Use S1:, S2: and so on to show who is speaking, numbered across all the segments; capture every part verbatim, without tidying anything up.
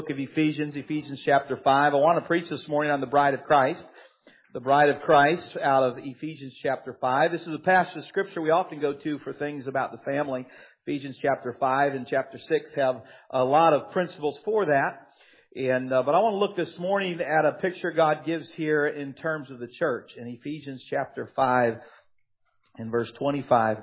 S1: Book of Ephesians, Ephesians chapter five. I want to preach this morning on the bride of Christ. The bride of Christ out of Ephesians chapter five. This is a passage of Scripture we often go to for things about the family. Ephesians chapter five and chapter six have a lot of principles for that. And uh, but I want to look this morning at a picture God gives here in terms of the church. In Ephesians chapter five and verse twenty-five.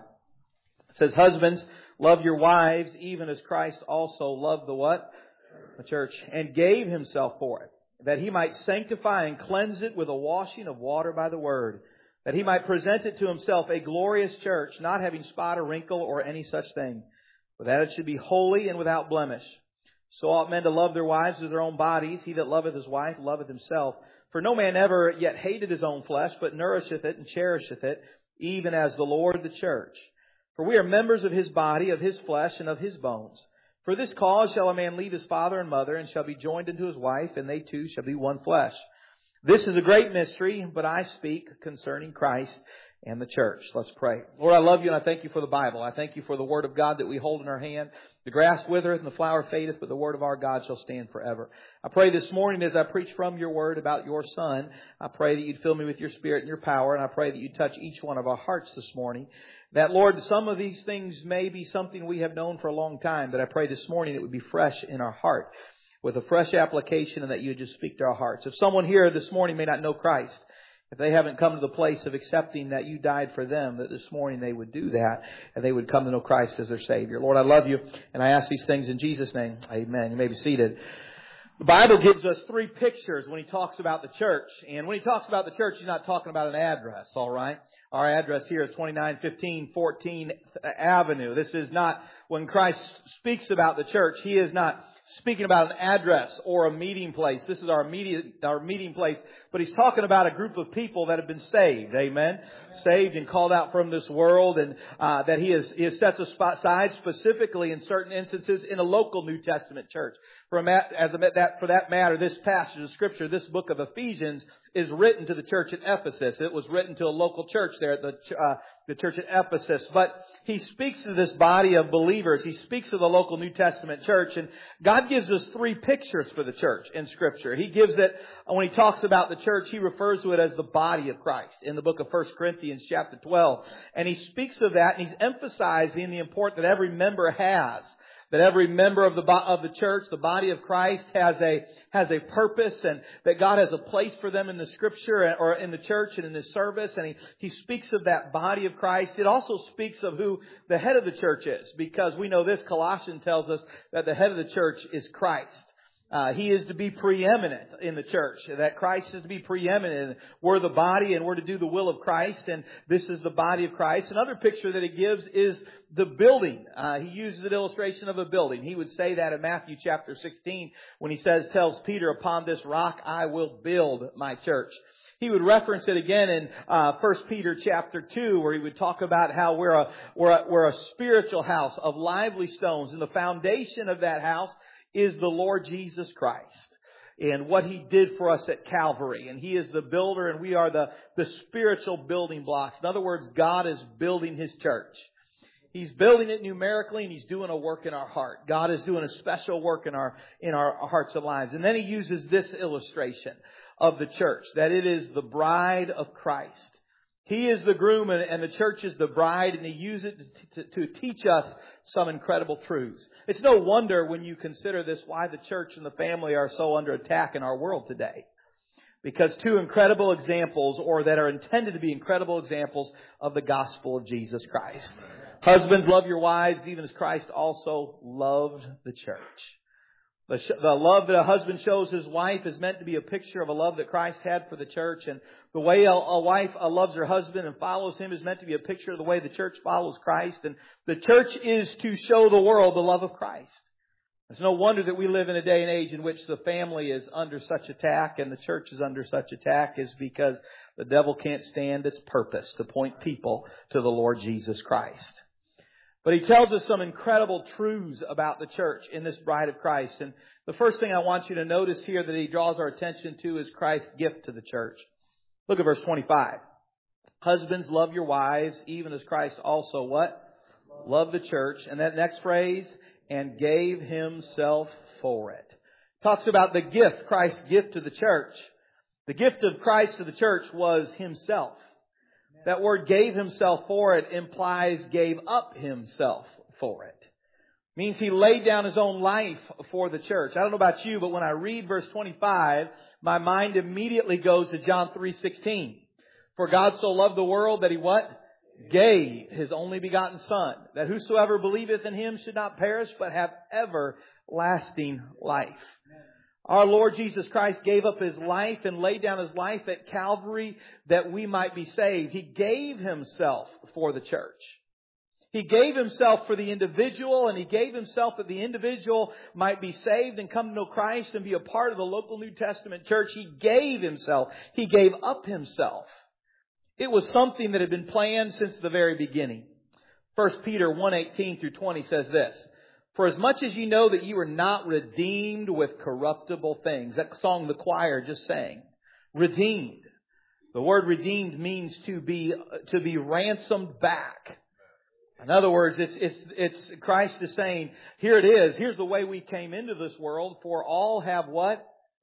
S1: It says, "Husbands, love your wives, even as Christ also loved the what? The church, and gave himself for it, that he might sanctify and cleanse it with a washing of water by the word, that he might present it to himself a glorious church, not having spot or wrinkle or any such thing, but that it should be holy and without blemish. So ought men to love their wives as their own bodies. He that loveth his wife loveth himself. For no man ever yet hated his own flesh, but nourisheth it and cherisheth it, even as the Lord of the church. For we are members of his body, of his flesh, and of his bones. For this cause shall a man leave his father and mother, and shall be joined unto his wife, and they two shall be one flesh. This is a great mystery, but I speak concerning Christ and the church." Let's pray. Lord, I love you, and I thank you for the Bible. I thank you for the Word of God that we hold in our hand. The grass withereth and the flower fadeth, but the Word of our God shall stand forever. I pray this morning as I preach from your Word about your Son, I pray that you'd fill me with your Spirit and your power, and I pray that you'd touch each one of our hearts this morning. That, Lord, some of these things may be something we have known for a long time, but I pray this morning it would be fresh in our heart with a fresh application, and that you would just speak to our hearts. If someone here this morning may not know Christ, if they haven't come to the place of accepting that you died for them, that this morning they would do that and they would come to know Christ as their Savior. Lord, I love you, and I ask these things in Jesus' name. Amen. You may be seated. The Bible gives us three pictures when He talks about the church. And when He talks about the church, He's not talking about an address, all right? Our address here is twenty-nine fifteen fourteenth Avenue. This is not, when Christ speaks about the church, He is not speaking about an address or a meeting place. This is our immediate, our meeting place. But He's talking about a group of people that have been saved. Amen. Saved and called out from this world, and uh, that He has, He has set aside specifically in certain instances in a local New Testament church. For, a, as a, that, for that matter, this passage of Scripture, this book of Ephesians, is written to the church at Ephesus. It was written to a local church there at the, uh, the church at Ephesus. But he speaks to this body of believers. He speaks to the local New Testament church. And God gives us three pictures for the church in Scripture. He gives it, when He talks about the church, He refers to it as the body of Christ in the book of First Corinthians chapter twelve. And He speaks of that, and He's emphasizing the importance that every member has. That every member of the of the church, the body of Christ, has a has a purpose, and that God has a place for them in the Scripture or in the church and in His service. And He, he speaks of that body of Christ. It also speaks of who the head of the church is, because we know this. Colossians tells us that the head of the church is Christ. Uh, he is to be preeminent in the church, that Christ is to be preeminent. We're the body, and we're to do the will of Christ, and this is the body of Christ. Another picture that He gives is the building. Uh, he uses an illustration of a building. He would say that in Matthew chapter sixteen when He says, tells Peter, "Upon this rock I will build my church." He would reference it again in uh, First Peter chapter two, where he would talk about how we're a, we're a, we're a spiritual house of lively stones, and the foundation of that house is the Lord Jesus Christ and what He did for us at Calvary. And He is the builder, and we are the, the spiritual building blocks. In other words, God is building His church. He's building it numerically, and He's doing a work in our heart. God is doing a special work in our, in our hearts and lives. And then He uses this illustration of the church, that it is the bride of Christ. He is the groom, and the church is the bride, and He uses it to, to, to teach us some incredible truths. It's no wonder when you consider this why the church and the family are so under attack in our world today. Because two incredible examples, or that are intended to be incredible examples of the gospel of Jesus Christ. Husbands, love your wives, even as Christ also loved the church. The, sh- the love that a husband shows his wife is meant to be a picture of a love that Christ had for the church. And the way a, a wife uh, loves her husband and follows him is meant to be a picture of the way the church follows Christ. And the church is to show the world the love of Christ. It's no wonder that we live in a day and age in which the family is under such attack and the church is under such attack, is because the devil can't stand its purpose to point people to the Lord Jesus Christ. But he tells us some incredible truths about the church in this bride of Christ. And the first thing I want you to notice here that he draws our attention to is Christ's gift to the church. Look at verse twenty-five. Husbands, love your wives, even as Christ also what? Love the church. And that next phrase, and gave Himself for it. Talks about the gift, Christ's gift to the church. The gift of Christ to the church was Himself. That word gave Himself for it implies gave up Himself for it. Means He laid down His own life for the church. I don't know about you, but when I read verse twenty-five, my mind immediately goes to John three sixteen. For God so loved the world that He what? Gave His only begotten Son, that whosoever believeth in Him should not perish, but have everlasting life. Our Lord Jesus Christ gave up His life and laid down His life at Calvary that we might be saved. He gave Himself for the church. He gave Himself for the individual, and He gave Himself that the individual might be saved and come to know Christ and be a part of the local New Testament church. He gave Himself. He gave up Himself. It was something that had been planned since the very beginning. First Peter one eighteen through twenty says this. For as much as you know that you are not redeemed with corruptible things. That song the choir just sang. Redeemed. The word redeemed means to be, to be ransomed back. In other words, it's, it's, it's, Christ is saying, here it is. Here's the way we came into this world. For all have what?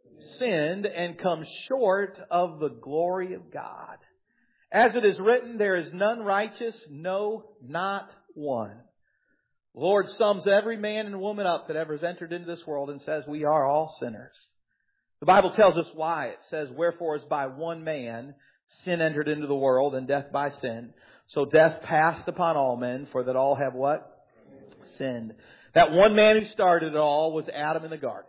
S1: Sinned and come short of the glory of God. As it is written, there is none righteous, no, not one. The Lord sums every man and woman up that ever has entered into this world and says we are all sinners. The Bible tells us why. It says, wherefore is by one man sin entered into the world, and death by sin. So death passed upon all men, for that all have what? Sinned. That one man who started it all was Adam in the garden.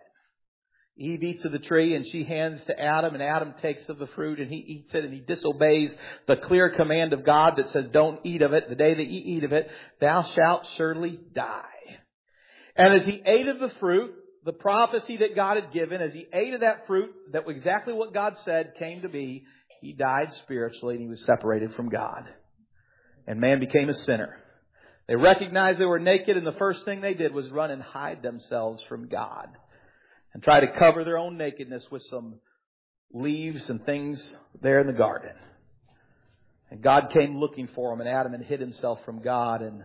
S1: Eve eats of the tree, and she hands to Adam, and Adam takes of the fruit, and he eats it, and he disobeys the clear command of God that says, don't eat of it. The day that you eat of it, thou shalt surely die. And as he ate of the fruit, the prophecy that God had given, as he ate of that fruit, that was exactly what God said came to be, he died spiritually, and he was separated from God. And man became a sinner. They recognized they were naked, and the first thing they did was run and hide themselves from God. And try to cover their own nakedness with some leaves and things there in the garden. And God came looking for them, and Adam had hid himself from God, and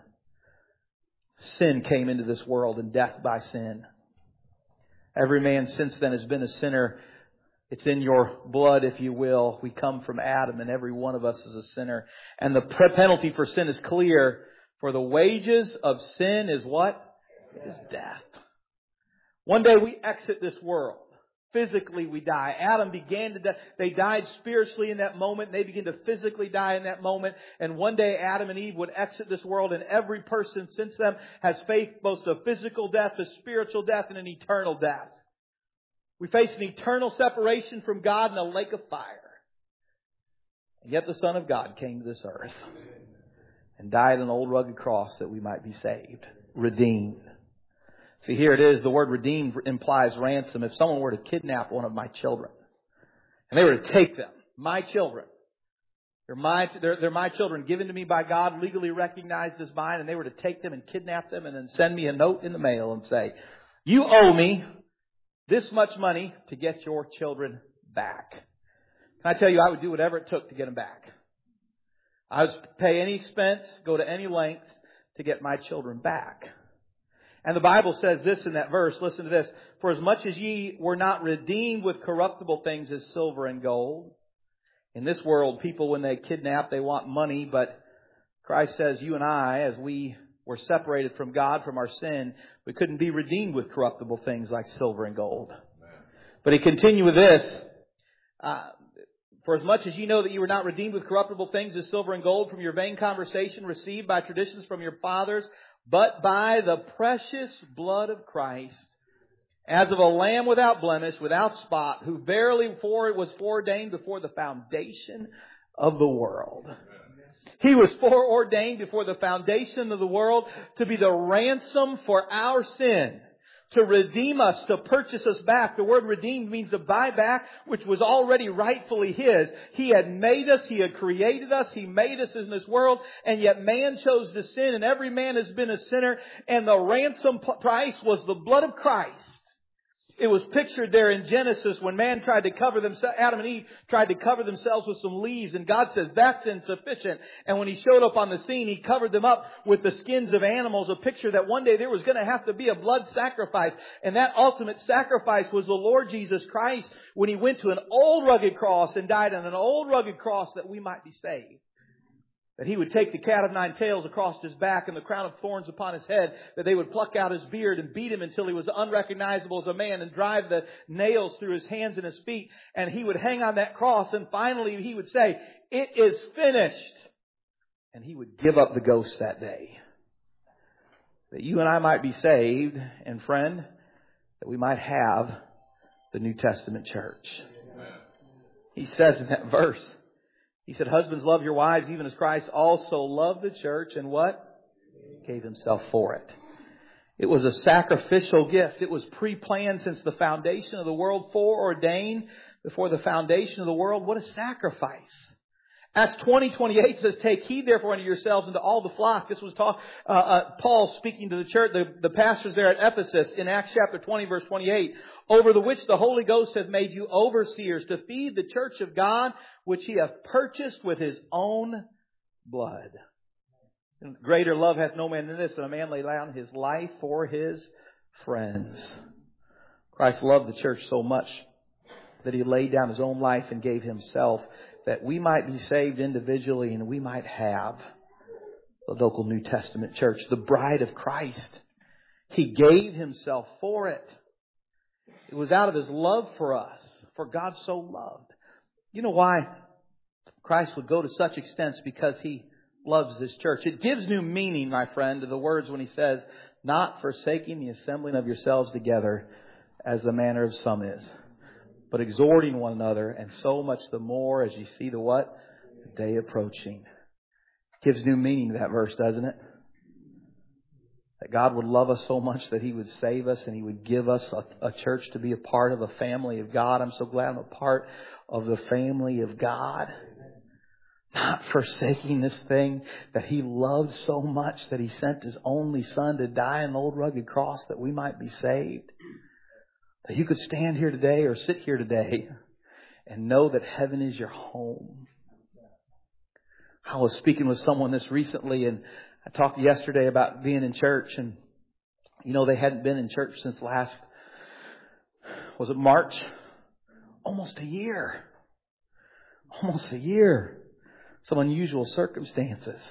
S1: sin came into this world, and death by sin. Every man since then has been a sinner. It's in your blood, if you will. We come from Adam, and every one of us is a sinner. And the penalty for sin is clear. For the wages of sin is what? It is death. One day we exit this world. Physically we die. Adam began to die. They died spiritually in that moment. They began to physically die in that moment. And one day Adam and Eve would exit this world, and every person since them has faced both a physical death, a spiritual death, and an eternal death. We face an eternal separation from God in a lake of fire. And yet the Son of God came to this earth and died on an old rugged cross that we might be saved, redeemed. See, here it is. The word redeemed implies ransom. If someone were to kidnap one of my children, and they were to take them, my children, they're my, they're, they're my children given to me by God, legally recognized as mine, and they were to take them and kidnap them and then send me a note in the mail and say, you owe me this much money to get your children back. Can I tell you, I would do whatever it took to get them back. I would pay any expense, go to any lengths to get my children back. And the Bible says this in that verse, listen to this. For as much as ye were not redeemed with corruptible things as silver and gold. In this world, people, when they kidnap, they want money. But Christ says, you and I, as we were separated from God, from our sin, we couldn't be redeemed with corruptible things like silver and gold. Amen. But he continued with this. Uh, For as much as you know that you were not redeemed with corruptible things as silver and gold from your vain conversation received by traditions from your fathers, but by the precious blood of Christ, as of a lamb without blemish, without spot, who verily for was foreordained before the foundation of the world. He was foreordained before the foundation of the world to be the ransom for our sin, to redeem us, to purchase us back. The word redeemed means to buy back, which was already rightfully His. He had made us. He had created us. He made us in this world. And yet man chose to sin, and every man has been a sinner. And the ransom price was the blood of Christ. It was pictured there in Genesis when man tried to cover themselves, Adam and Eve tried to cover themselves with some leaves, and God says that's insufficient. And when He showed up on the scene, He covered them up with the skins of animals, a picture that one day there was going to have to be a blood sacrifice. And that ultimate sacrifice was the Lord Jesus Christ when He went to an old rugged cross and died on an old rugged cross that we might be saved. That He would take the cat of nine tails across His back and the crown of thorns upon His head, that they would pluck out His beard and beat Him until He was unrecognizable as a man and drive the nails through His hands and His feet. And He would hang on that cross, and finally He would say, "It is finished." And He would give up the ghost that day. That you and I might be saved, and friend, that we might have the New Testament church. He says in that verse, He said, "Husbands, love your wives even as Christ also loved the church," and what? Gave Himself for it. It was a sacrificial gift. It was pre-planned since the foundation of the world, foreordained before the foundation of the world. What a sacrifice. Acts twenty twenty-eight says, "Take heed therefore unto yourselves and to all the flock." This was talk, uh, uh, Paul speaking to the church, the, the pastors there at Ephesus in Acts chapter twenty verse twenty-eight. "Over the which the Holy Ghost hath made you overseers to feed the church of God, which He hath purchased with His own blood. And greater love hath no man than this, that a man lay down his life for his friends." Christ loved the church so much that He laid down His own life and gave Himself, that we might be saved individually and we might have the local New Testament church, the bride of Christ. He gave Himself for it. It was out of His love for us, for God so loved. You know why Christ would go to such extents? Because He loves this church. It gives new meaning, my friend, to the words when He says, "Not forsaking the assembling of yourselves together, as the manner of some is, but exhorting one another, and so much the more as you see the what? The day approaching." Gives new meaning to that verse, doesn't it? That God would love us so much that He would save us and He would give us a, a church to be a part of, a family of God. I'm so glad I'm a part of the family of God. Not forsaking this thing that He loved so much that He sent His only Son to die on the old rugged cross that we might be saved. That you could stand here today or sit here today and know that heaven is your home. I was speaking with someone this recently, and I talked yesterday about being in church, and you know, they hadn't been in church since last, was it March? Almost a year. Almost a year. Some unusual circumstances.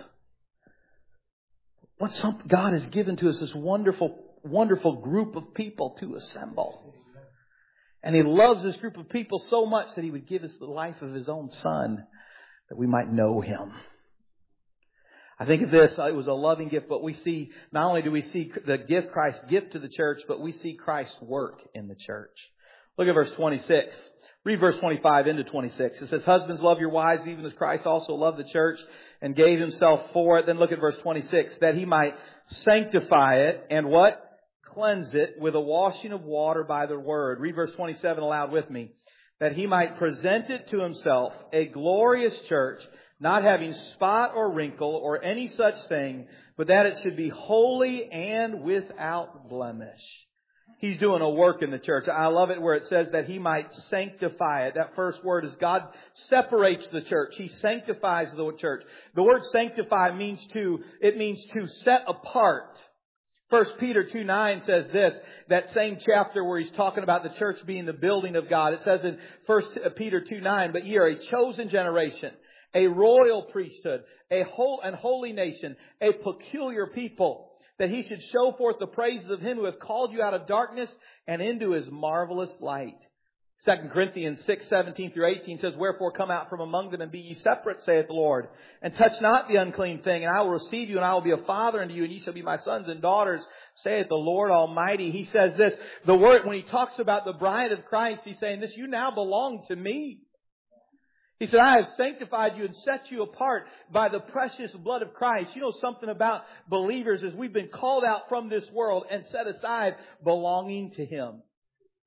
S1: What some, God has given to us, this wonderful, wonderful group of people to assemble. And He loves this group of people so much that He would give us the life of His own Son that we might know Him. I think of this, it was a loving gift, but we see, not only do we see the gift, Christ's gift to the church, but we see Christ's work in the church. Look at verse twenty-six. Read verse twenty-five into twenty-six. It says, "Husbands, love your wives, even as Christ also loved the church and gave Himself for it." Then look at verse twenty-six. "That He might sanctify it," and what? "Cleanse it with a washing of water by the word." Read verse twenty-seven aloud with me. "That He might present it to Himself a glorious church, not having spot or wrinkle or any such thing, but that it should be holy and without blemish." He's doing a work in the church. I love it where it says that He might sanctify it. That first word is God separates the church. He sanctifies the church. The word sanctify means to, it means to set apart. First Peter two nine says this, that same chapter where he's talking about the church being the building of God. It says in First Peter two nine, "But ye are a chosen generation, a royal priesthood, a whole and holy nation, a peculiar people, that He should show forth the praises of Him who hath called you out of darkness and into His marvelous light." Second Corinthians six seventeen through eighteen says, "Wherefore come out from among them and be ye separate, saith the Lord, and touch not the unclean thing, and I will receive you, and I will be a father unto you, and ye shall be my sons and daughters, saith the Lord Almighty." He says this, the word, when He talks about the bride of Christ, He's saying this, you now belong to me. He said, "I have sanctified you and set you apart by the precious blood of Christ." You know something about believers is we've been called out from this world and set aside belonging to Him.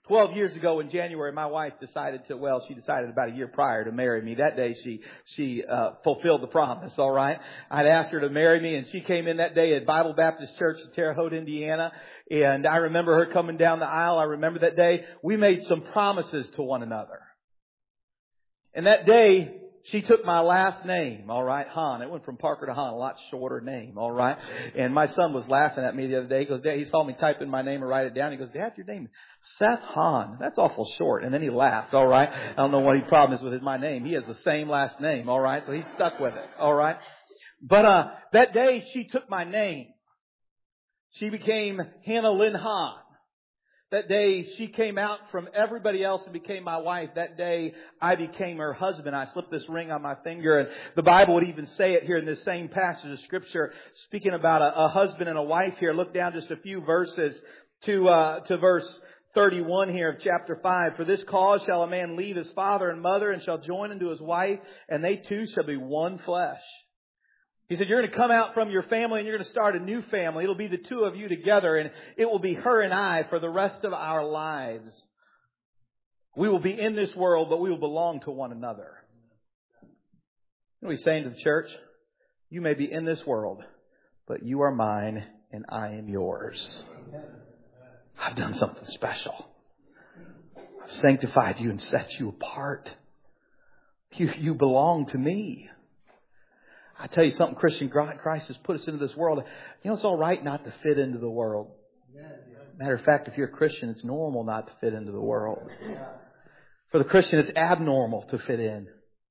S1: Twelve years ago in January, my wife decided to, well, she decided about a year prior to marry me. That day she, she, uh, fulfilled the promise, alright? I'd asked her to marry me and she came in that day at Bible Baptist Church in Terre Haute, Indiana. And I remember her coming down the aisle. I remember that day. We made some promises to one another. And that day, she took my last name, all right, Hahn. It went from Parker to Hahn, a lot shorter name, all right. And my son was laughing at me the other day. He goes, Dad, he saw me type in my name and write it down. He goes, Dad, your name is Seth Hahn. That's awful short. And then he laughed, all right. I don't know what his problem is with my name. He has the same last name, all right. So he's stuck with it, all right. But uh that day, she took my name. She became Hannah Lynn Hahn. That day, she came out from everybody else and became my wife. That day, I became her husband. I slipped this ring on my finger, and the Bible would even say it here in this same passage of Scripture, speaking about a, a husband and a wife here. Look down just a few verses to uh, to verse thirty-one here of chapter five. For this cause shall a man leave his father and mother, and shall join unto his wife, and they two shall be one flesh. He said, you're going to come out from your family and you're going to start a new family. It'll be the two of you together, and it will be her and I for the rest of our lives. We will be in this world, but we will belong to one another. You know what he's saying to the church? You may be in this world, but you are mine and I am yours. I've done something special. I've sanctified you and set you apart. You, you belong to me. I tell you something, Christian Christ has put us into this world. You know, it's all right not to fit into the world. Matter of fact, if you're a Christian, it's normal not to fit into the world. For the Christian, it's abnormal to fit in.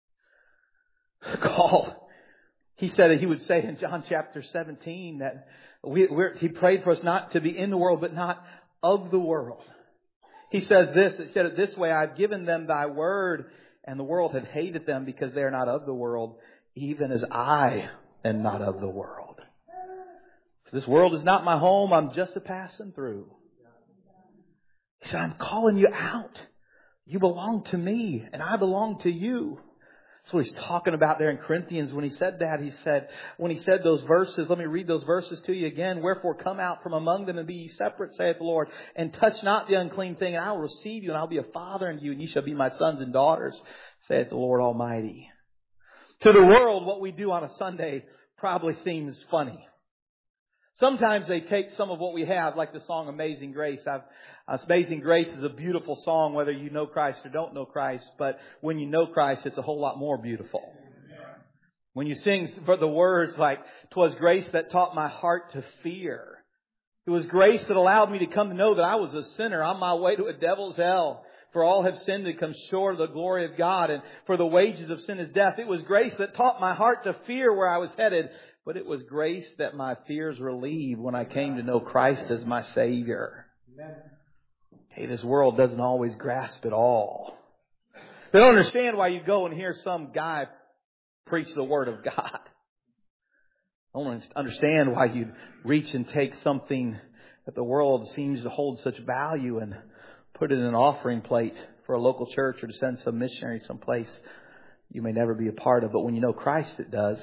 S1: Paul, he said that he would say in John chapter seventeen that we, we're, he prayed for us not to be in the world, but not of the world. He says this, he said it this way, I've given them thy word, and the world had hated them because they are not of the world, even as I am not of the world. So this world is not my home. I'm just a passing through. He said, I'm calling you out. You belong to me and I belong to you. That's what he's talking about there in Corinthians when he said that. He said, when he said those verses, let me read those verses to you again. Wherefore come out from among them and be ye separate, saith the Lord, and touch not the unclean thing, and I will receive you, and I will be a father unto you, and ye shall be my sons and daughters, saith the Lord Almighty. To the world, what we do on a Sunday probably seems funny. Sometimes they take some of what we have, like the song Amazing Grace. I've, uh, Amazing Grace is a beautiful song, whether you know Christ or don't know Christ. But when you know Christ, it's a whole lot more beautiful. When you sing for the words like, "'Twas grace that taught my heart to fear. It was grace that allowed me to come to know that I was a sinner on my way to a devil's hell. For all have sinned and come short of the glory of God. And for the wages of sin is death. It was grace that taught my heart to fear where I was headed. But it was grace that my fears relieved when I came to know Christ as my Savior." Amen. Hey, this world doesn't always grasp it all. They don't understand why you go and hear some guy preach the Word of God. I don't understand why you reach and take something that the world seems to hold such value and put it in an offering plate for a local church or to send some missionary someplace you may never be a part of. But when you know Christ, it does.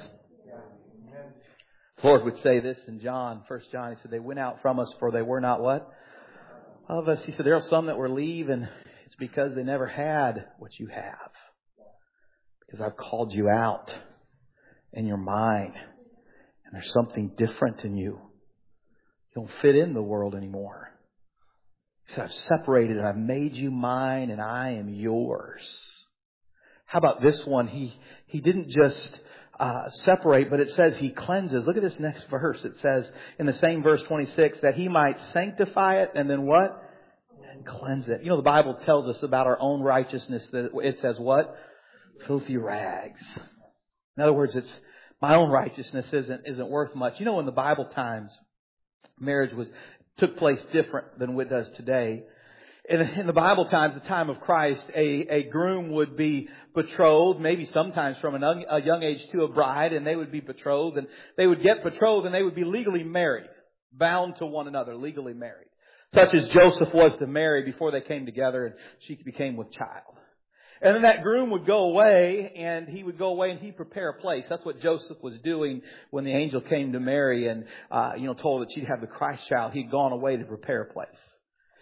S1: The Lord would say this in John, First John. He said, they went out from us for they were not what? Of us. He said, there are some that were leaving. It's because they never had what you have. Because I've called you out and you're mine. And there's something different in you. You don't fit in the world anymore. He said, I've separated and I've made you mine and I am yours. How about this one? He, he didn't just uh, separate, but it says he cleanses. Look at this next verse. It says in the same verse twenty-six that he might sanctify it and then what? And cleanse it. You know, the Bible tells us about our own righteousness that it says what? Filthy rags. In other words, it's my own righteousness isn't isn't worth much. You know, in the Bible times, marriage was took place different than what it does today. In, in the Bible times, the time of Christ, a, a groom would be betrothed, maybe sometimes from an, a young age to a bride, and they would be betrothed, and they would get betrothed, and they would be legally married, bound to one another, legally married. Such as Joseph was to Mary before they came together, and she became with child. And then that groom would go away, and he would go away and he'd prepare a place. That's what Joseph was doing when the angel came to Mary and, uh, you know, told her that she'd have the Christ child. He'd gone away to prepare a place.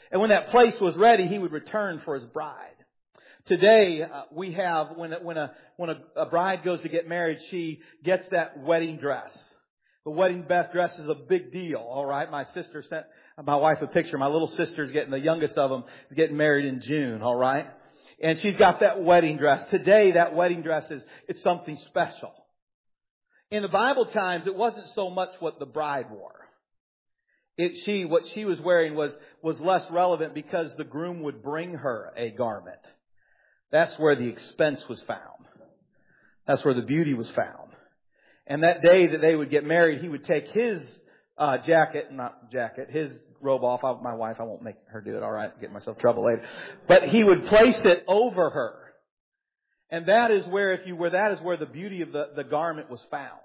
S1: And when that place was ready, He would return for His bride. Today, uh, we have, when, when, a, when a, a bride goes to get married, she gets that wedding dress. The wedding dress is a big deal, all right? My sister sent my wife a picture. My little sister's getting, the youngest of them, is getting married in June, all right? And she's got that wedding dress. Today, that wedding dress is, it's something special. In the Bible times, it wasn't so much what the bride wore. It, she, what she was wearing was, was less relevant because the groom would bring her a garment. That's where the expense was found. That's where the beauty was found. And that day that they would get married, he would take his uh, jacket, not jacket, his robe off. I, my wife, I won't make her do it, all right, get myself in trouble later. But he would place it over her. And that is where, if you were, that is where the beauty of the, the garment was found.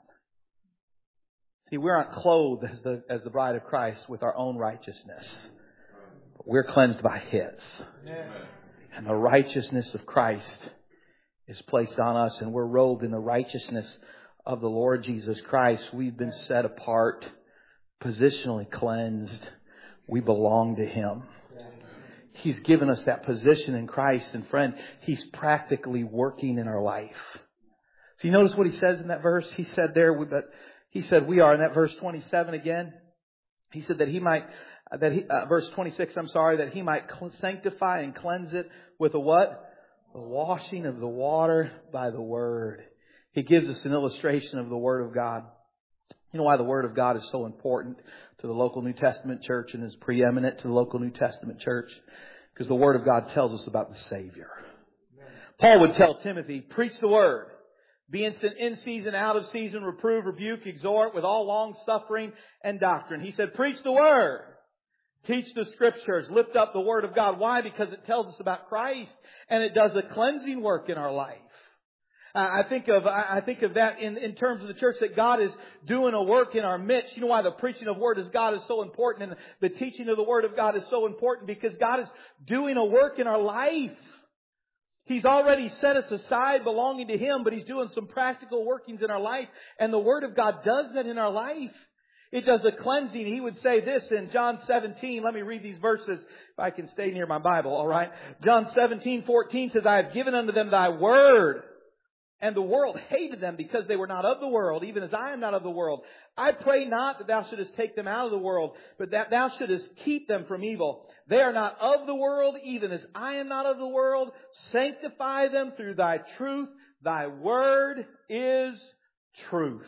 S1: See, we aren't clothed as the, as the bride of Christ with our own righteousness. But we're cleansed by His. Amen. And the righteousness of Christ is placed on us, and we're robed in the righteousness of the Lord Jesus Christ. We've been set apart, positionally cleansed. We belong to Him. He's given us that position in Christ, and friend, He's practically working in our life. So you notice what He says in that verse? He said there, but He said we are, in that verse twenty-seven again, He said that He might, that he, uh, verse twenty-six, I'm sorry, that He might sanctify and cleanse it with a what? The washing of the water by the Word. He gives us an illustration of the Word of God. You know why the Word of God is so important to the local New Testament church and is preeminent to the local New Testament church? Because the Word of God tells us about the Savior. Paul would tell Timothy, preach the Word. Be instant in season, out of season, reprove, rebuke, exhort with all long suffering and doctrine. He said, preach the Word. Teach the Scriptures. Lift up the Word of God. Why? Because it tells us about Christ and it does a cleansing work in our life. I think of I think of that in, in terms of the church, that God is doing a work in our midst. You know why the preaching of Word of God is so important and the teaching of the Word of God is so important? Because God is doing a work in our life. He's already set us aside belonging to Him, but He's doing some practical workings in our life. And the Word of God does that in our life. It does a cleansing. He would say this in John seventeen. Let me read these verses if I can stay near my Bible, all right? John seventeen fourteen says, I have given unto them Thy Word, and the world hated them because they were not of the world, even as I am not of the world. I pray not that Thou shouldest take them out of the world, but that Thou shouldest keep them from evil. They are not of the world, even as I am not of the world. Sanctify them through Thy truth. Thy Word is truth.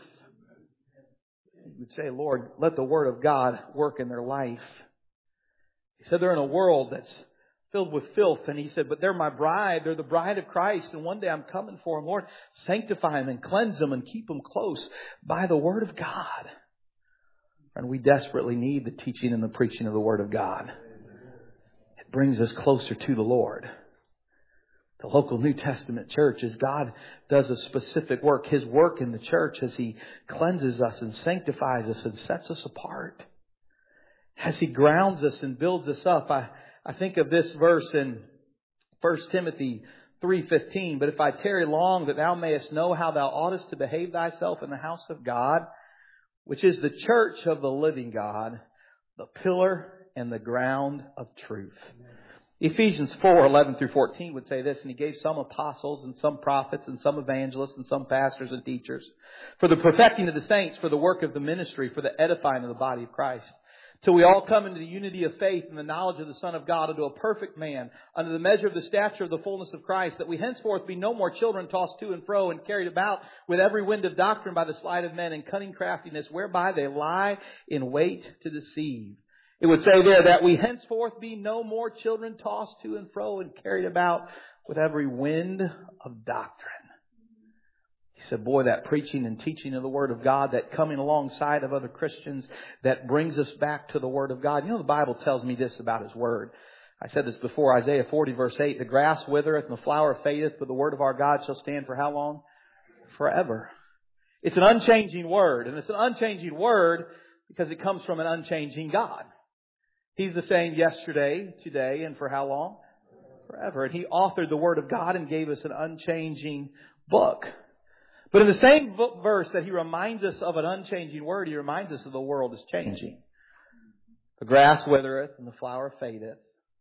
S1: You would say, Lord, let the Word of God work in their life. He said they're in a world that's filled with filth. And He said, but they're my bride. They're the bride of Christ. And one day I'm coming for them. Lord, sanctify them and cleanse them and keep them close by the Word of God. And we desperately need the teaching and the preaching of the Word of God. It brings us closer to the Lord. The local New Testament church, as God does a specific work, His work in the church as He cleanses us and sanctifies us and sets us apart. As He grounds us and builds us up. I, I think of this verse in First Timothy three fifteen. But if I tarry long, that thou mayest know how thou oughtest to behave thyself in the house of God, which is the church of the living God, the pillar and the ground of truth. Ephesians four eleven through fourteen would say this, and He gave some apostles and some prophets and some evangelists and some pastors and teachers for the perfecting of the saints, for the work of the ministry, for the edifying of the body of Christ, till we all come into the unity of faith and the knowledge of the Son of God, unto a perfect man, unto the measure of the stature of the fullness of Christ, that we henceforth be no more children tossed to and fro and carried about with every wind of doctrine by the sleight of men and cunning craftiness, whereby they lie in wait to deceive. It would say there that we henceforth be no more children tossed to and fro and carried about with every wind of doctrine. He said, boy, that preaching and teaching of the Word of God, that coming alongside of other Christians, that brings us back to the Word of God. You know, the Bible tells me this about His Word. I said this before, Isaiah forty verse eight, the grass withereth and the flower fadeth, but the Word of our God shall stand for how long? Forever. It's an unchanging Word, and it's an unchanging Word because it comes from an unchanging God. He's the same yesterday, today, and for how long? Forever. And He authored the Word of God and gave us an unchanging book. But in the same verse that He reminds us of an unchanging Word, He reminds us that the world is changing. The grass withereth and the flower fadeth,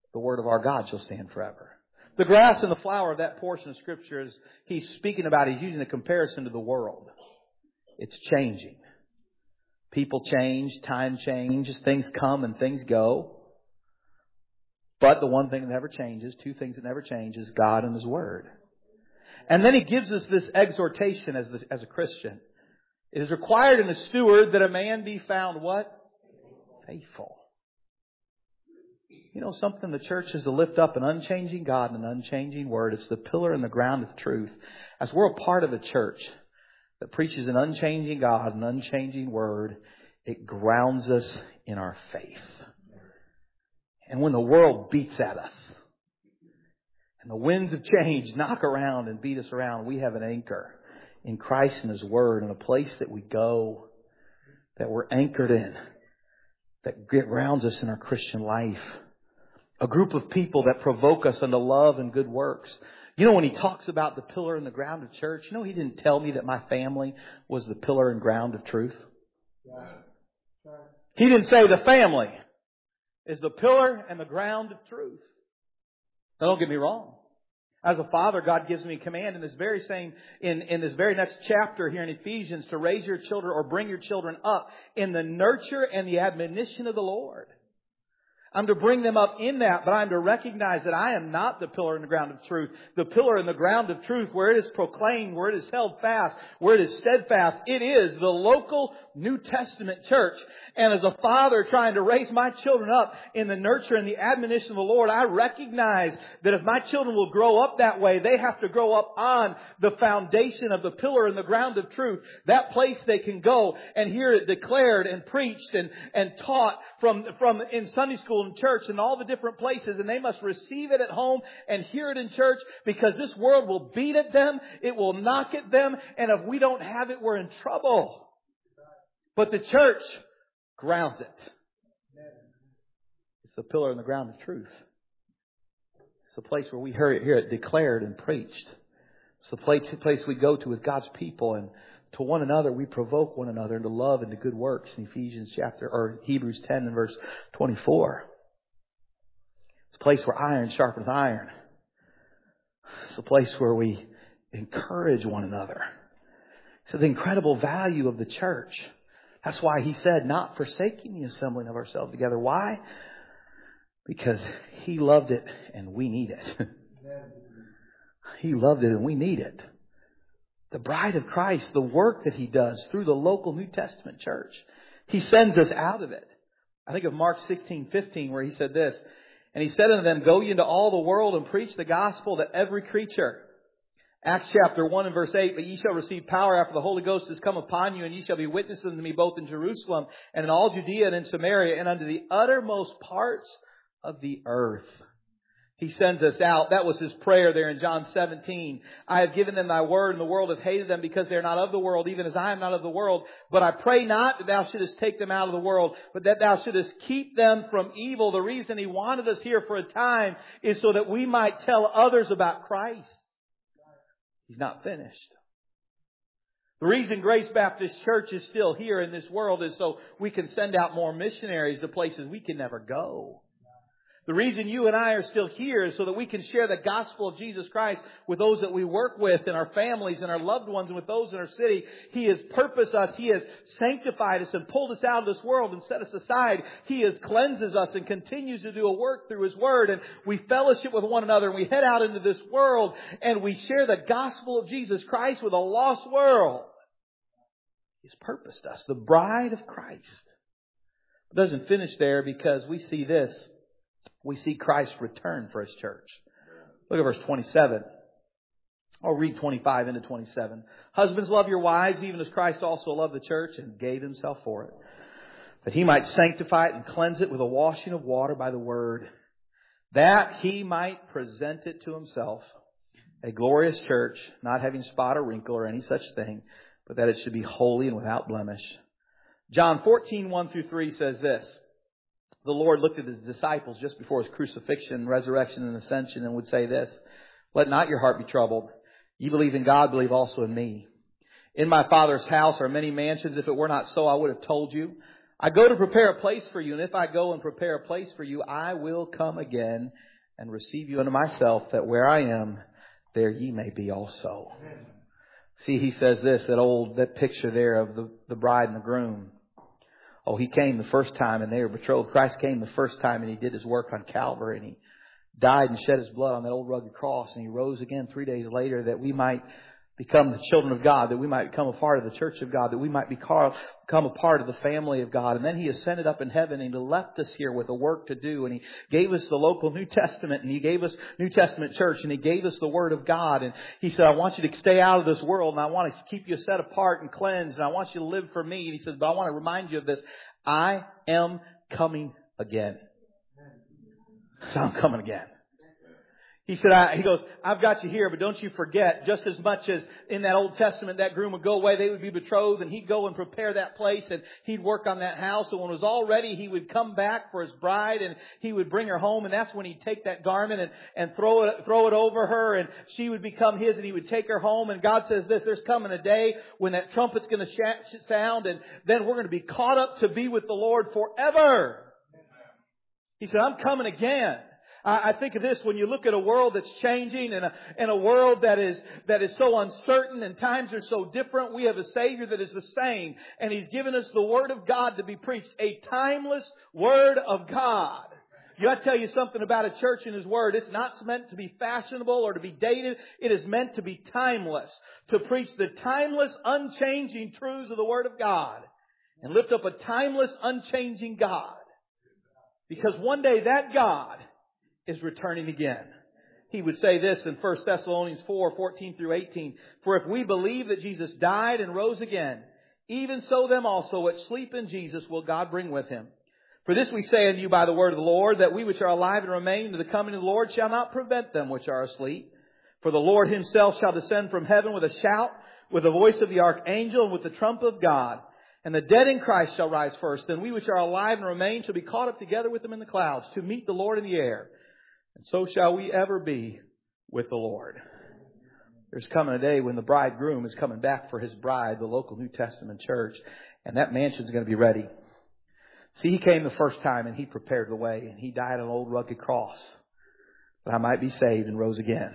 S1: the word of our God shall stand forever. The grass and the flower of that portion of Scripture is he's speaking about, he's using a comparison to the world. It's changing. People change, time changes, things come and things go. But the one thing that never changes, two things that never change, is God and His Word. And then He gives us this exhortation as, the, as a Christian. It is required in a steward that a man be found what? Faithful. You know something? The church is to lift up an unchanging God and an unchanging Word. It's the pillar and the ground of truth. As we're a part of a church that preaches an unchanging God, an unchanging Word, it grounds us in our faith. And when the world beats at us, and the winds of change knock around and beat us around, we have an anchor in Christ and His Word, and a place that we go, that we're anchored in, that grounds us in our Christian life. A group of people that provoke us unto love and good works. You know, when he talks about the pillar and the ground of church, you know, he didn't tell me that my family was the pillar and ground of truth. He didn't say the family is the pillar and the ground of truth. Now, don't get me wrong. As a father, God gives me a command in this very same, in, in this very next chapter here in Ephesians, to raise your children or bring your children up in the nurture and the admonition of the Lord. I'm to bring them up in that, but I'm to recognize that I am not the pillar and the ground of truth. The pillar and the ground of truth, where it is proclaimed, where it is held fast, where it is steadfast, it is the local New Testament church. And as a father trying to raise my children up in the nurture and the admonition of the Lord, I recognize that if my children will grow up that way, they have to grow up on the foundation of the pillar and the ground of truth. That place they can go and hear it declared and preached and, and taught from, from in Sunday school and church and all the different places. And they must receive it at home and hear it in church, because this world will beat at them. It will knock at them. And if we don't have it, we're in trouble. But the church grounds it. It's the pillar and the ground of truth. It's the place where we hear it, hear it declared and preached. It's the place, place we go to with God's people, and to one another we provoke one another into love and to good works in Ephesians chapter or Hebrews ten and verse twenty-four. It's a place where iron sharpens iron. It's a place where we encourage one another. It's the incredible value of the church. That's why he said, not forsaking the assembling of ourselves together. Why? Because He loved it and we need it. He loved it and we need it. The bride of Christ, the work that He does through the local New Testament church, He sends us out of it. I think of Mark sixteen fifteen, where He said this, and He said unto them, go ye into all the world and preach the gospel to every creature. Acts chapter one and verse eight, but ye shall receive power after the Holy Ghost is come upon you, and ye shall be witnesses unto me both in Jerusalem and in all Judea and in Samaria and unto the uttermost parts of the earth. He sends us out. That was His prayer there in John seventeen. I have given them thy word, and the world hath hated them, because they are not of the world, even as I am not of the world. But I pray not that thou shouldest take them out of the world, but that thou shouldest keep them from evil. The reason He wanted us here for a time is so that we might tell others about Christ. He's not finished. The reason Grace Baptist Church is still here in this world is so we can send out more missionaries to places we can never go. The reason you and I are still here is so that we can share the gospel of Jesus Christ with those that we work with, and our families and our loved ones, and with those in our city. He has purposed us. He has sanctified us and pulled us out of this world and set us aside. He has cleanses us and continues to do a work through His Word. And we fellowship with one another, and we head out into this world and we share the gospel of Jesus Christ with a lost world. He's purposed us, the bride of Christ. It doesn't finish there, because we see this. We see Christ return for His church. Look at verse twenty-seven. I'll read twenty-five into twenty-seven. Husbands, love your wives, even as Christ also loved the church and gave Himself for it, that He might sanctify it and cleanse it with a washing of water by the word, that He might present it to Himself, a glorious church, not having spot or wrinkle or any such thing, but that it should be holy and without blemish. John fourteen, one through three says this. The Lord looked at His disciples just before His crucifixion, resurrection, and ascension, and would say this, let not your heart be troubled. Ye believe in God, believe also in me. In my Father's house are many mansions. If it were not so, I would have told you. I go to prepare a place for you, and if I go and prepare a place for you, I will come again and receive you unto myself, that where I am, there ye may be also. Amen. See, he says this, that old, that picture there of the, the bride and the groom. Oh, he came the first time and they were betrothed. Christ came the first time and he did his work on Calvary, and he died and shed his blood on that old rugged cross, and he rose again three days later that we might become the children of God, that we might become a part of the church of God, that we might become a part of the family of God. And then he ascended up in heaven and he left us here with a work to do. And he gave us the local New Testament, and he gave us New Testament church, and he gave us the Word of God. And he said, I want you to stay out of this world, and I want to keep you set apart and cleansed, and I want you to live for me. And he says, but I want to remind you of this. I am coming again. So I'm coming again. He said, I, he goes, I've got you here, but don't you forget, just as much as in that Old Testament, that groom would go away, they would be betrothed, and he'd go and prepare that place, and he'd work on that house. And when it was all ready, he would come back for his bride, and he would bring her home, and that's when he'd take that garment and, and throw it, throw it over her, and she would become his, and he would take her home. And God says this, there's coming a day when that trumpet's going to sh- sound, and then we're going to be caught up to be with the Lord forever. He said, I'm coming again. I think of this when you look at a world that's changing, and a, and a world that is that is so uncertain, and times are so different. We have a Savior that is the same, and He's given us the Word of God to be preached, a timeless Word of God. You got to tell you something about a church and His Word. It's not meant to be fashionable or to be dated. It is meant to be timeless, to preach the timeless, unchanging truths of the Word of God, and lift up a timeless, unchanging God. Because one day that God is returning again. He would say this in First Thessalonians four, fourteen through eighteen. For if we believe that Jesus died and rose again, even so them also which sleep in Jesus will God bring with Him. For this we say unto you by the word of the Lord, that we which are alive and remain to the coming of the Lord shall not prevent them which are asleep. For the Lord Himself shall descend from heaven with a shout, with the voice of the archangel, and with the trump of God. And the dead in Christ shall rise first. Then we which are alive and remain shall be caught up together with them in the clouds, to meet the Lord in the air. And so shall we ever be with the Lord. There's coming a day when the bridegroom is coming back for his bride, the local New Testament church, and that mansion's going to be ready. See, He came the first time and He prepared the way, and He died on an old rugged cross that I might be saved and rose again.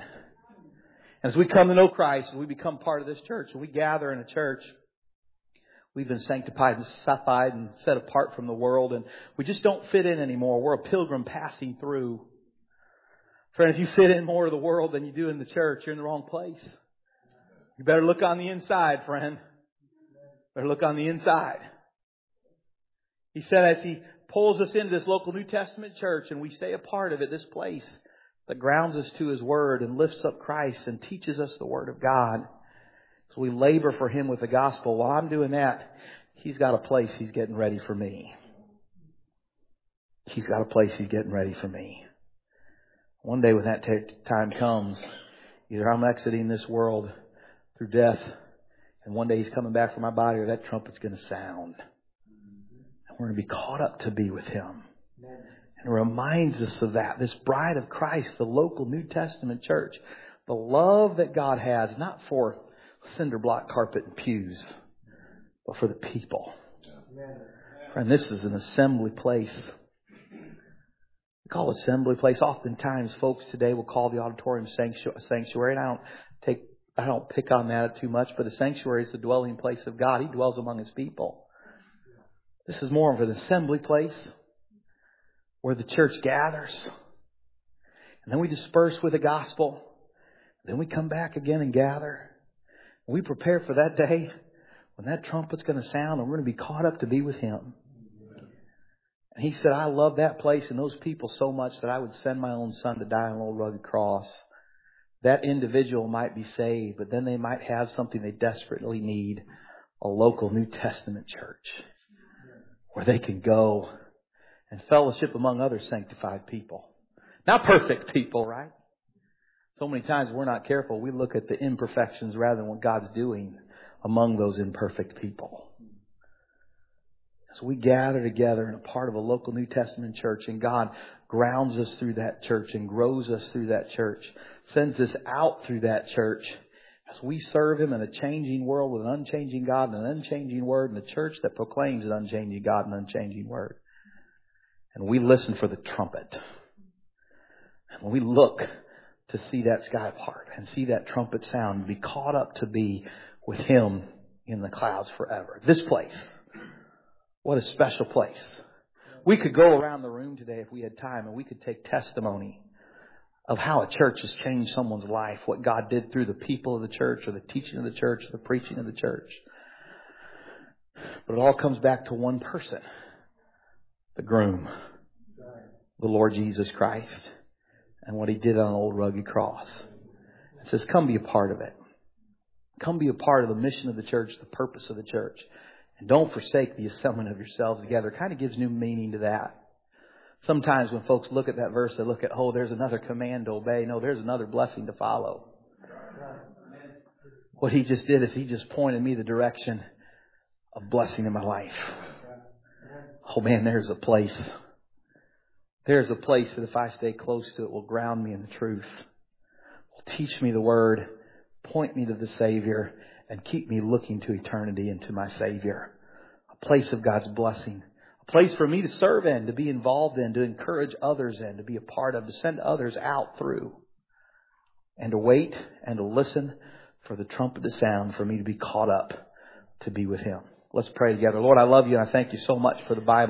S1: And as we come to know Christ and we become part of this church, and we gather in a church, we've been sanctified and sanctified and set apart from the world, and we just don't fit in anymore. We're a pilgrim passing through. Friend, if you fit in more of the world than you do in the church, you're in the wrong place. You better look on the inside, friend. Better look on the inside. He said as He pulls us into this local New Testament church and we stay a part of it, this place that grounds us to His Word and lifts up Christ and teaches us the Word of God. So we labor for Him with the gospel. While I'm doing that, He's got a place He's getting ready for me. He's got a place He's getting ready for me. One day when that t- time comes, either I'm exiting this world through death, and one day He's coming back for my body, or that trumpet's going to sound. And we're going to be caught up to be with Him. And it reminds us of that. This bride of Christ, the local New Testament church, the love that God has, not for cinder block carpet and pews, but for the people. Friend, this is an assembly place. We call assembly place. Oftentimes, folks today will call the auditorium sanctuary, and I don't take, I don't pick on that too much. But a sanctuary is the dwelling place of God. He dwells among His people. This is more of an assembly place where the church gathers, and then we disperse with the gospel. Then we come back again and gather. We prepare for that day when that trumpet's going to sound, and we're going to be caught up to be with Him. And He said, I love that place and those people so much that I would send my own Son to die on an old rugged cross. That individual might be saved, but then they might have something they desperately need, a local New Testament church where they can go and fellowship among other sanctified people. Not perfect people, right? So many times we're not careful. We look at the imperfections rather than what God's doing among those imperfect people. So we gather together in a part of a local New Testament church, and God grounds us through that church and grows us through that church, sends us out through that church, As we serve Him in a changing world with an unchanging God and an unchanging Word, and a church that proclaims an unchanging God and an unchanging Word. And we listen for the trumpet. And when we look to see that sky part and see that trumpet sound, be caught up to be with Him in the clouds forever. This place, what a special place. We could go around the room today if we had time, and we could take testimony of how a church has changed someone's life, what God did through the people of the church, or the teaching of the church, or the preaching of the church. But it all comes back to one person, the groom, the Lord Jesus Christ, and what He did on an old rugged cross. It says, come be a part of it. Come be a part of the mission of the church, the purpose of the church. And don't forsake the assembling of yourselves together. It kind of gives new meaning to that. Sometimes when folks look at that verse, they look at, oh, there's another command to obey. No, there's another blessing to follow. What He just did is He just pointed me the direction of blessing in my life. Oh man, there's a place. There's a place that if I stay close to it will ground me in the truth. Will teach me the Word, point me to the Savior, and keep me looking to eternity and to my Savior. A place of God's blessing. A place for me to serve in, to be involved in, to encourage others in, to be a part of, to send others out through. And to wait and to listen for the trumpet to sound, for me to be caught up to be with Him. Let's pray together. Lord, I love You and I thank You so much for the Bible.